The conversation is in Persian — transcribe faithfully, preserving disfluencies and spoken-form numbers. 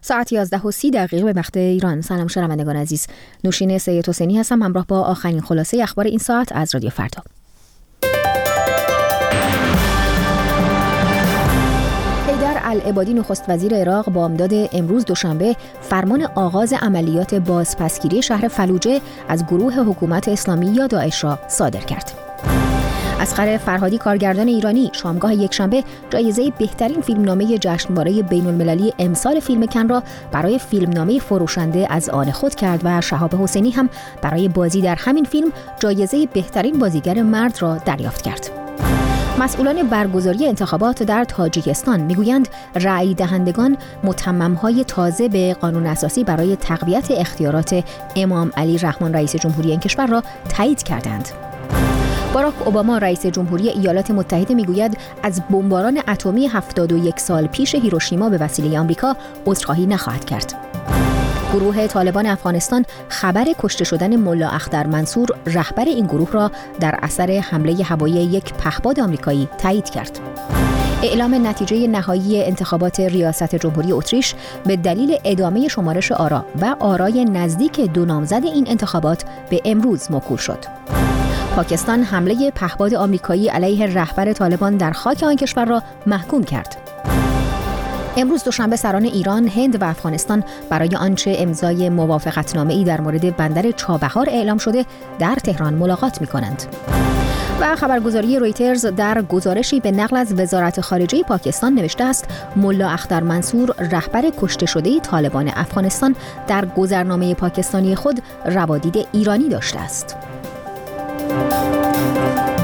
ساعت یازده و سی دقیقه به وقت ایران. سلام شنوندگان عزیز، نوشین سید حسینی هستم همراه با آخرین خلاصه اخبار این ساعت از رادیو فردا. حیدر العبادی نخست وزیر عراق بامداد امروز دوشنبه فرمان آغاز عملیات بازپسگیری شهر فلوجه از گروه حکومت اسلامی یا داعش را صادر کرد. اصغر فرهادی کارگردان ایرانی شامگاه یکشنبه جایزه بهترین فیلمنامه جشنواره بین‌المللی امسال فیلم کن را برای فیلمنامه فروشنده از آن خود کرد و شهاب حسینی هم برای بازی در همین فیلم جایزه بهترین بازیگر مرد را دریافت کرد. مسئولان برگزاری انتخابات در تاجیکستان میگویند رأی دهندگان متمم‌های تازه به قانون اساسی برای تقویت اختیارات امام علی رحمان رئیس جمهوری این کشور را تایید کردند. باراک اوباما رئیس جمهوری ایالات متحده میگوید از بمباران اتمی هفتاد و یک سال پیش هیروشیما به وسیله آمریکا عذرخواهی نخواهد کرد. گروه طالبان افغانستان خبر کشته شدن ملا اختر منصور رهبر این گروه را در اثر حمله هوایی یک پهپاد آمریکایی تایید کرد. اعلام نتیجه نهایی انتخابات ریاست جمهوری اتریش به دلیل ادامه شمارش آرا و آرای نزدیک دو نامزد این انتخابات به امروز موکول شد. پاکستان حمله پهپاد آمریکایی علیه رهبر طالبان در خاک آن کشور را محکوم کرد. امروز دوشنبه سران ایران، هند و افغانستان برای آنچه امضای موافقتنامه‌ای در مورد بندر چابهار اعلام شده در تهران ملاقات می‌کنند. و خبرگزاری رویترز در گزارشی به نقل از وزارت خارجه پاکستان نوشته است ملا اختر منصور رهبر کشته شده طالبان افغانستان در گذرنامه پاکستانی خود روادید ایرانی داشته است.